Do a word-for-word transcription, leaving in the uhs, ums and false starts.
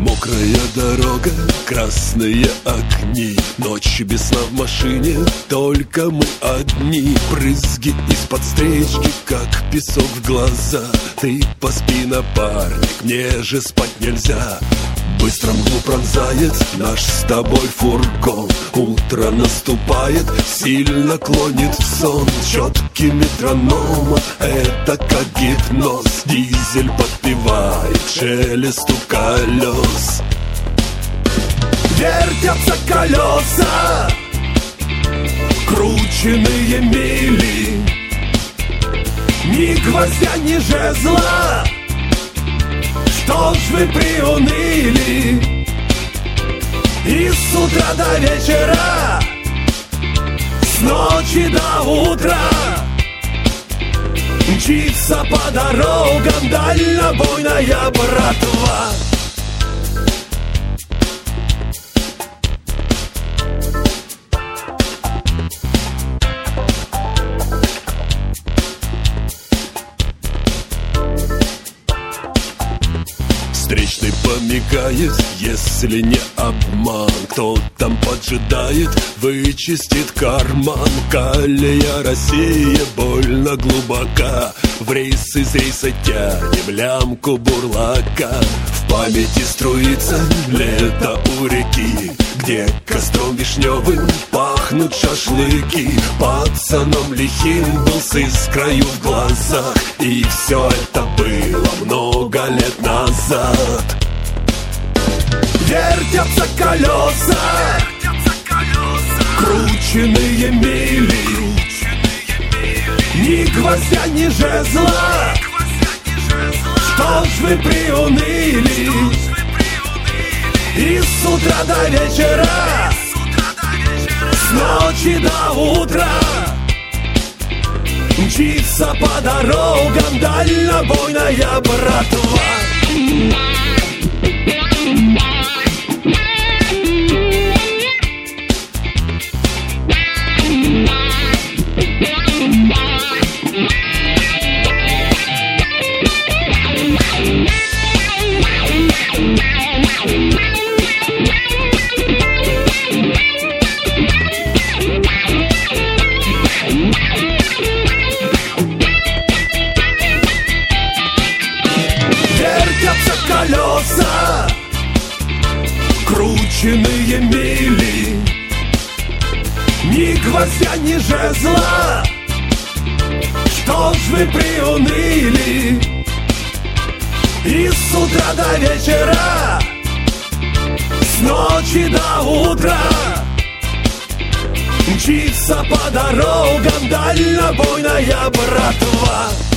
Мокрая дорога, красные огни, ночь без сна в машине, только мы одни. Брызги из-под встречки, как песок в глаза. Ты поспи, напарник, мне же спать нельзя. Быстро мглу пронзает наш с тобой фургон. Утро наступает, сильно клонит в сон. Четкий метроном, это как гипноз. Дизель подпевает шелесту колес. Вертятся колеса, крученые мили. Ни гвоздя, ни жезла. Что ж вы приуныли? И с утра до вечера, с ночи до утра мчится по дорогам дальнобойная братва. Встречный помигает, если не обман. Кто там поджидает, вычистит карман. Калия Россия больно глубока. В рейс из рейса тянем лямку бурлака. В памяти струится лето у реки, где костром вишневым пахнут шашлыки. Пацаном лихим был с искрою в глазах, и все это было много лет назад. Вертятся колеса, крученые мили. Ни гвоздя, ни жезла. Что ж вы приуныли? И с утра до вечера, с ночи до утра мчится по дорогам дальнобойная братва. Колеса, крученые мили. Ни гвоздя, ни жезла. Что ж вы приуныли? И с утра до вечера, с ночи до утра мчится по дорогам дальнобойная братва.